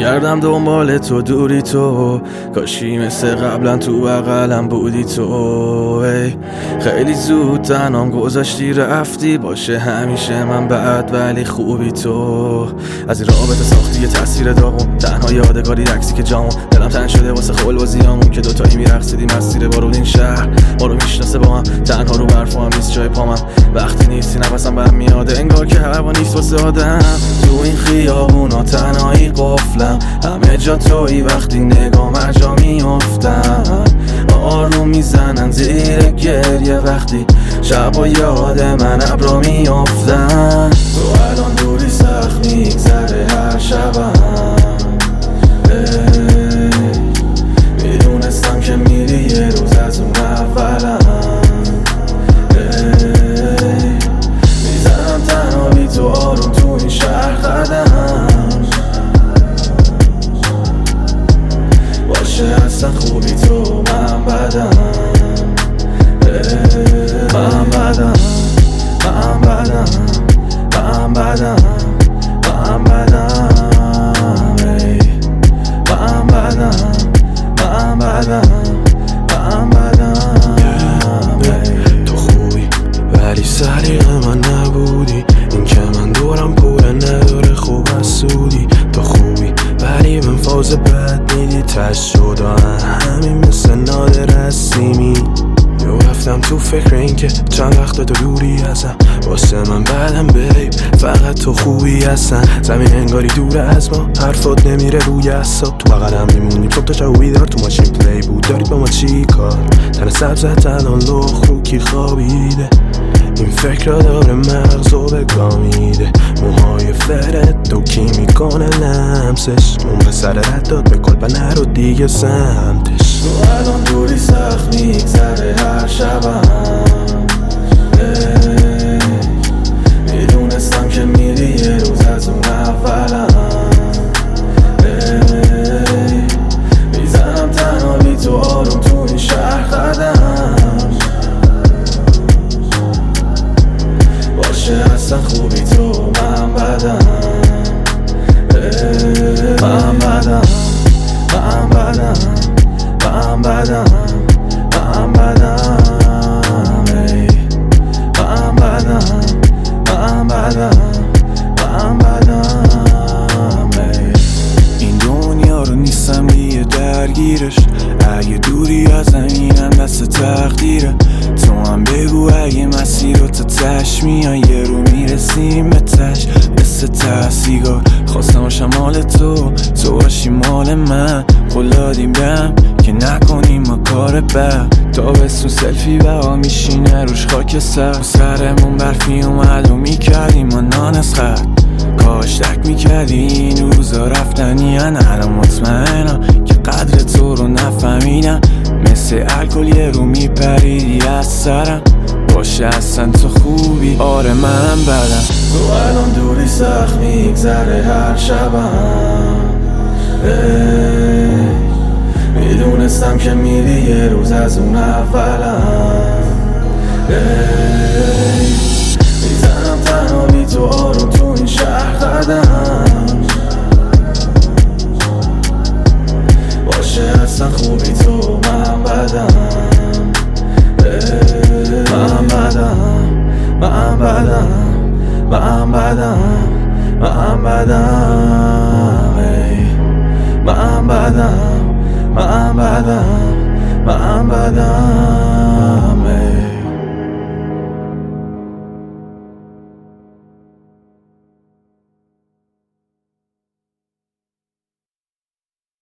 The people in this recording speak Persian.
میگردم دنبال تو دوری تو، کاشی مثل قبلا تو بغلم بودی تو. ای خیلی زود تنام گذاشتی رفتی، باشه همیشه من بعد ولی خوبی تو. از این رابطه ساختی یه تصویر داغون، تنها یادگاری عکسی که جامون. دلم تنگ شده واسه خلوزیامون که دوتایی میرقصیدیم مسیر بارون. این شهر ما رو میشناسه با هم، تنها رو برفا هم نیست جای پامم. وقتی نیستی نفسم بهم میاده، انگار که هوا نیست واسه آدم. تو این خیابونا تنهایی قفلم، همه جا تویی وقتی نگام جا میافتم. آروم میزنن زیر گریه وقتی شبا یاد من ابرا میافتن. تو الان دوری سخت میگذره هر شبم، میدونستم که میری یه روز از اون اولم. میزنم تنها بی تو آروم تو این شهر قدم، باشه اصلا خوبی تو من بدم. من بدم من بدم من بدم من بدم من بدم من بدم من بدم. تو خوبی ولی سلیقه من نبودی، این که من دورم پوله نداره خوب از سودی. تو خوبی ولی من فاز بد میدی تش شده همین مثل نادر هستیمی. رفتم تو فکر این که چند وقت تو دوری هستم، واسه من بعدم بیب فقط تو خوبی هستن. زمین انگاری دور از ما، حرفات نمیره روی اصاب. تو بغلم میمونیم صبح تا شب بیدار، تو ماشین پلی بود داری با ما چی کار؟ تن سبزت الان لخ رو کی خوابیده، این فکر را داره مغزو بگامیده. موهای فرد تو کی میکنه لمسش، اون به سر رد داد به کل نرو دیگه سمتش. تو الان دوری سخت میگذره هر شبم، میدونستم که میری یه روز از اون اولم. میزنم تنها بی تو آروم تو این شهر قدم، باشه اصلا خوبی تو من بدم. من بدم من بدم من بدم من بدم من بدم من بدم من بدم. این دنیا رو نیستم دیگه درگیرش، اگه دوری از زمینم دست تقدیره. تو هم بگو اگه مسیر رو تا تش میای یه رو میرسیم به تش. مثل سیگار خواستم باشم مال تو، تو باشی مال من. قول دادیم بهم که نکنیم ما کار بد، تابستون سلفی بها میشینه روش خاک سرمون برفی اومد و میکردیم ما نان خط. کاش تک میکردی این روزا رفتنی، الان مطمئنم که قدر تو رو نفهمیدم. مثل الکل یه رو میپریدی از سرم، باشه اصلا تو خوبی آره من بدم. تو الان دوری سخت میگذره هر شبم، میدونستم که میری یه روز از اون اولم. میزنم تنها بی تو آروم تو این شهر قدم، باشه اصلا خوبی تو من بدم. من بدم من بدم من بدم من بدم من بدم من بدم من بدم.